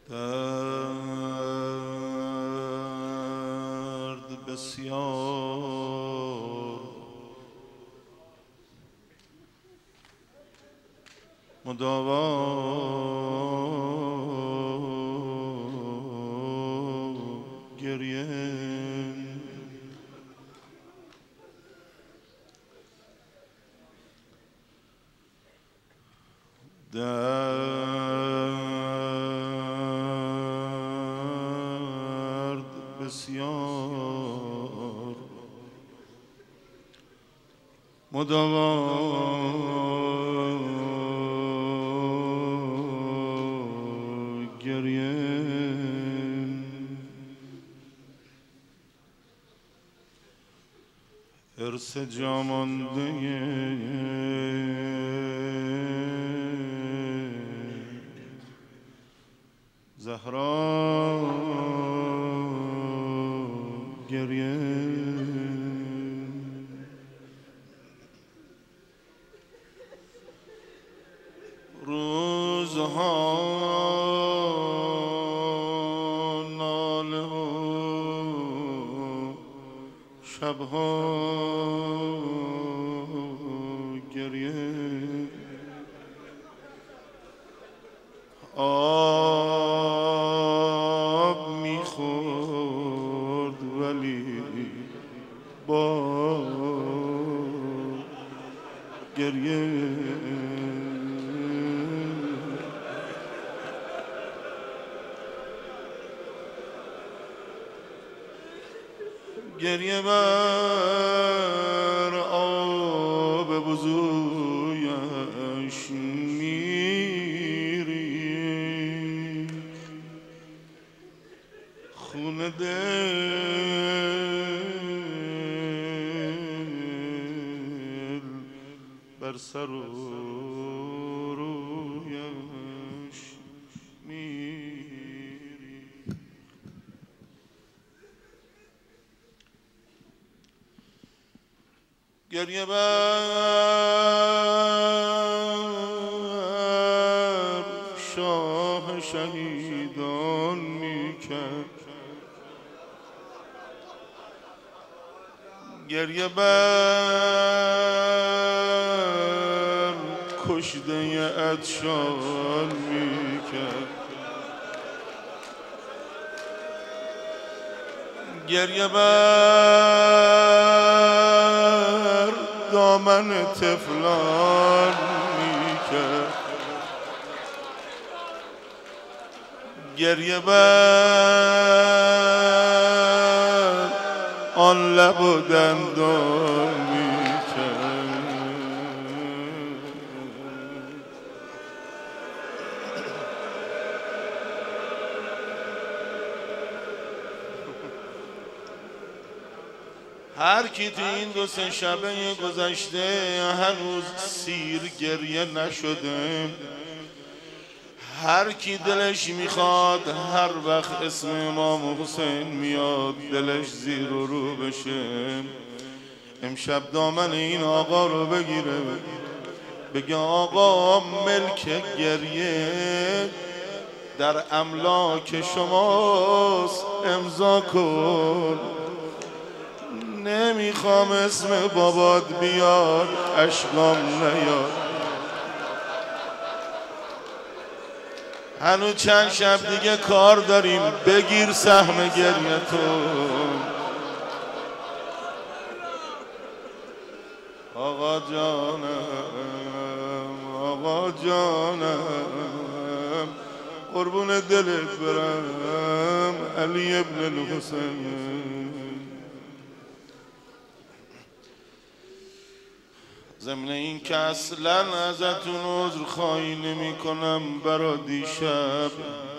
درد بسیار مداوا گریه درد بسیار مداوا گریه ارث جامانده زهرا گریه روزها ناله و شبها گریه آب میخورد ولی با گریه گریه بر آب وضویش میری خون دل بر سر و رویش میری گریه بر شاه شهیدان میکرد گریه بر کشته عطشان میکرد گریه بر دامن طفلان میکرد گریه بر آن لب و دندان میکرد هر کی تو این دو سه شبه گذشته هنوز سیر گریه نشده، هر کی دلش میخواد هر وقت اسم امام حسین میاد دلش زیر و رو بشه، امشب دامن این آقا رو بگیره بگه آقا ملک گریه در املاک شماست، امضا کن. نمیخوام اسم بابات بیاد اشکام نیاد، هنوز چند شب دیگه کار داریم، بگیر سهم گریتون. آقا جانم آقا جانم قربون دلت برم علی ابن الحسین. ضمن این که اصلا ازتون عذر خواهی نمی کنم برا دیشب،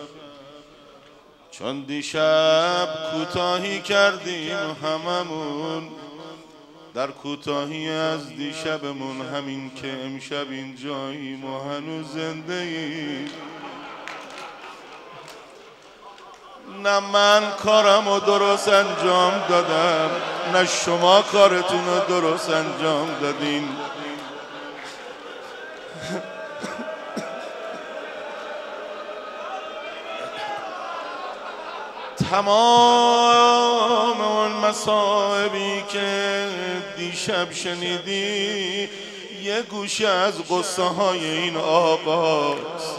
چون دیشب کوتاهی کردیم هممون، در کوتاهی از دیشبمون همین که امشب اینجاییم و هنوز زنده ایم. نه من کارم رو درست انجام دادم نه شما کارتون رو درست انجام دادین. تمام اون مصائبی که دیشب شنیدی یه گوشه از قصه های این آقاست.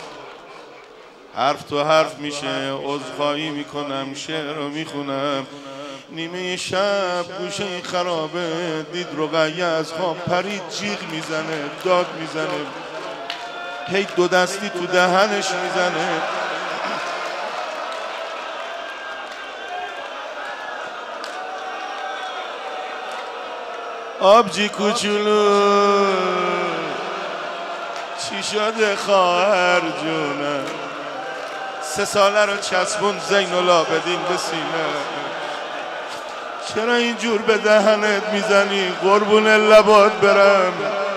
حرف تو حرف میشه، عذرخواهی میکنم، شعر رو میخونم. نیمه شب گوشه این خرابه دید رقیه از خواب پرید، جیغ میزنه، داد میزنه، هی دو دستی تو دهنش میزنه. آبجی کوچولو چی شده خواهر جونم؟ 3 ساله رو چسبون زین العابدین به سینه. چرا اینجور به دهنت میزنی؟ قربون لبات برم.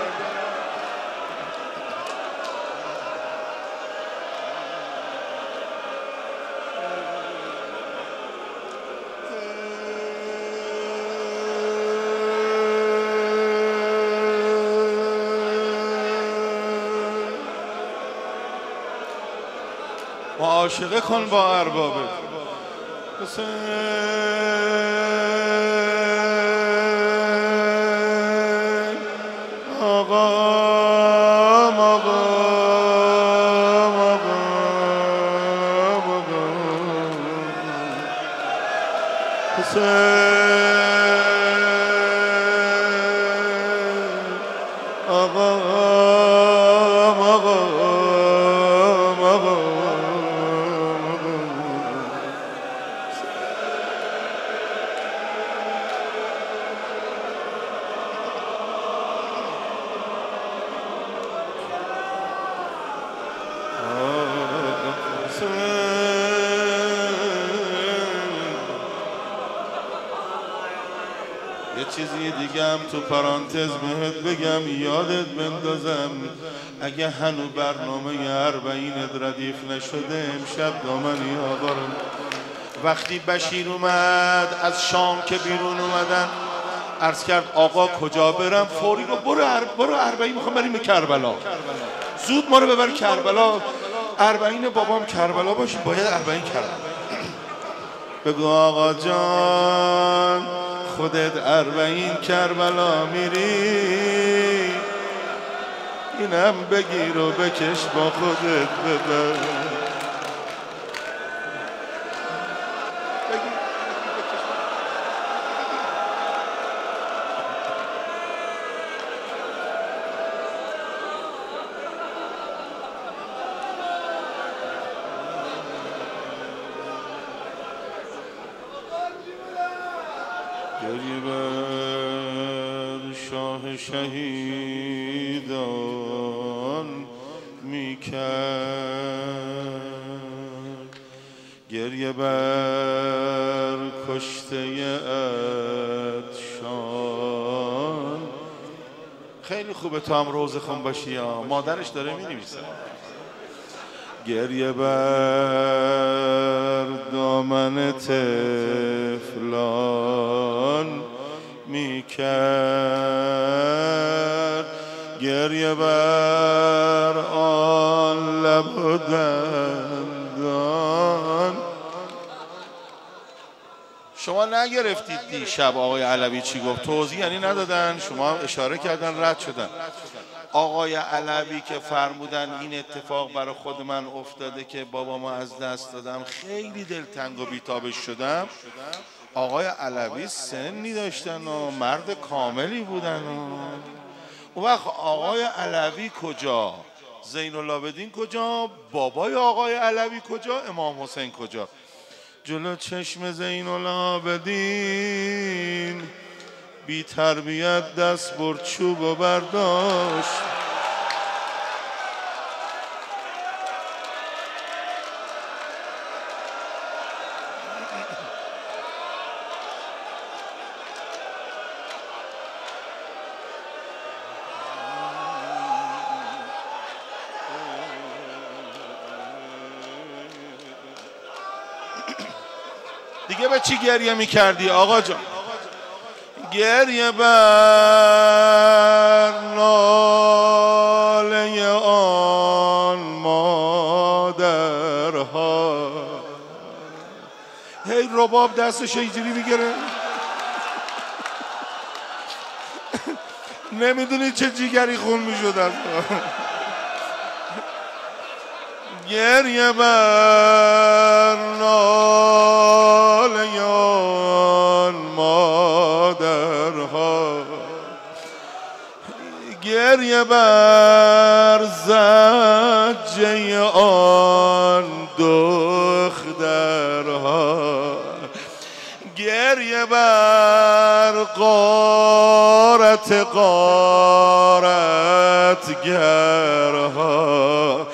معاشقه کن با اربابت. آقا یه چیزی دیگه هم تو پرانتز بهت بگم، یادت بندازم اگه هنو برنامه 40 ردیف نشده، امشب دامنی آقا رو وقتی بشیر اومد از شام که بیرون اومدن عرض کرد آقا کجا برم؟ فوری رو برو 40 میخوام بریم به کربلا، زود ما رو ببر کربلا. 40 بابام کربلا باشه، باید 40 کربلا. بگو آقا جان خودت 40 کربلا میری، اینم بگیر و بکش با خودت ببر. گریه بر شاه شهیدان میکرد، گریه بر کشته ادشان. خیلی خوبه تو هم روزه خون باشی یا مادرش داره مینویسه. گریه بر دامن طفلان میکرد، گریه بر آن لب و دندان. شما نگرفتید دیشب آقای علوی چی گفت؟ توضیح یعنی ندادن، شما هم اشاره کردن رد شدن. آقای علوی که فرمودن این اتفاق برای خود من افتاده که بابامو از دست دادم، خیلی دلتنگ و بیتابش شدم. آقای علوی سنی داشتن و مرد کاملی بودن. اون وقت آقای علوی کجا؟ زین العابدین کجا؟ بابای آقای علوی کجا؟ امام حسین کجا؟ جلو چشم زین العابدین بی تربیت دست برد چوب و برداشت. دیگه به چی گریه میکردی آقا جان؟ گریه بر ناله آن مادرها، هی رباب دستش اینجوری میگیره. نمیدونی چه جیگری خون میشد از گریه بر نالیان مادرها، گریه بر زجه آن دخترها، گریه بر غارتگرها،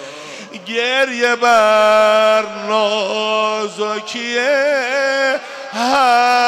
گریه بر نازکی